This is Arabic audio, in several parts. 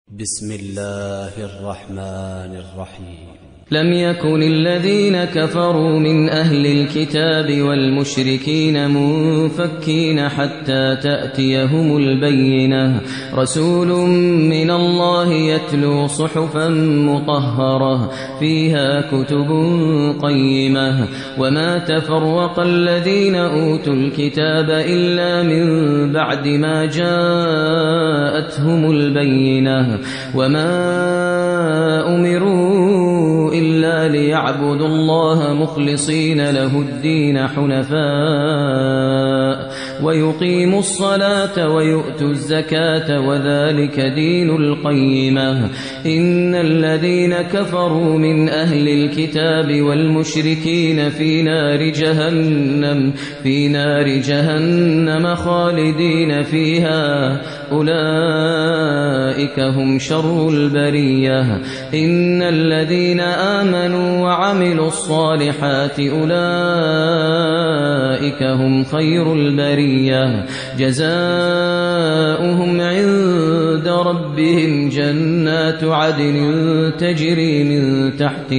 بسم الله الرحمن الرحيم. لم يكن الذين كفروا من أهل الكتاب والمشركين منفكين حتى تأتيهم البينة، رسول من الله يتلو صحفا مطهرة فيها كتب قيمة، وما تفرق الذين أوتوا الكتاب إلا من بعد ما جاءتهم البينة، وما أمروا إلا ليعبدوا الله مخلصين له الدين حنفاء ويقيموا الصلاة ويؤتوا الزكاة وذلك دين القيمة. إن الذين كفروا من أهل الكتاب والمشركين في نار جهنم خالدين فيها، أولئك هم شر البرية. إن الذين آمنوا وعملوا الصالحات أولئك هم خير البرية، جزاؤهم عند ربهم جنات عدن تجري من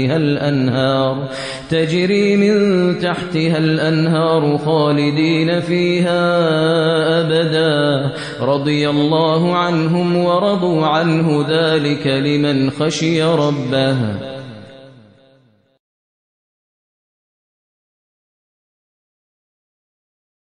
تحتها الأنهار خالدين فيها أبدا، رضي الله عنهم ورضوا عنه، ذلك لمن خشي ربه.